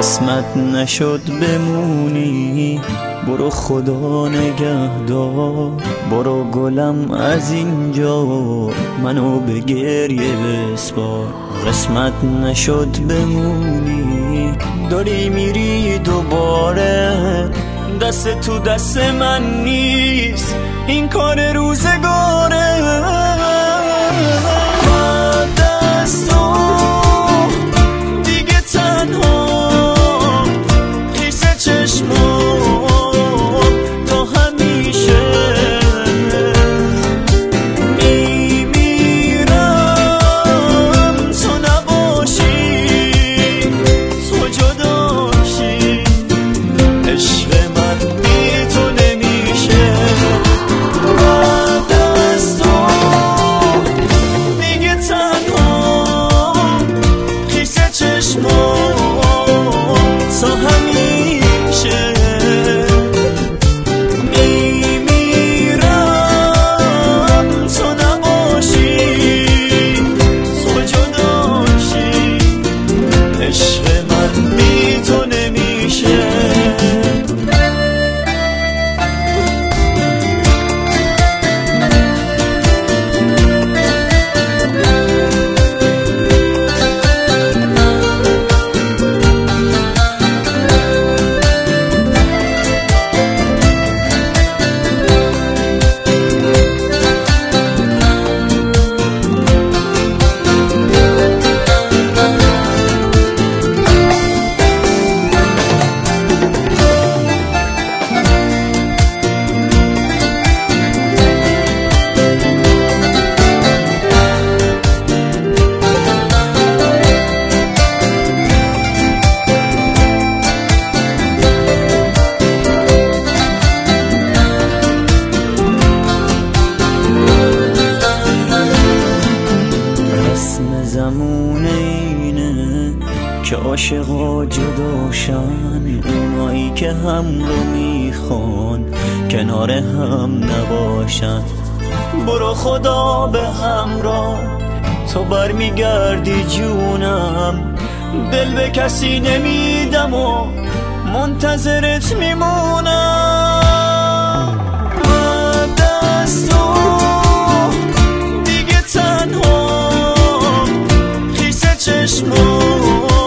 قسمت نشد بمونی، برو خدا نگهدار. برو گلم از اینجا، منو به گریه بسپار. قسمت نشد بمونی، داری میری دوباره. دست تو دست من نیست، این کار روزگاره. زمونه اینه که عاشقا جداشن، اونایی که هم رو میخوان کنار هم نباشن. برو خدا به همراه، تو برمیگردی جونم. دل به کسی نمیدم و منتظرت میمونم. دستو دیگه تنها، خیس چشمو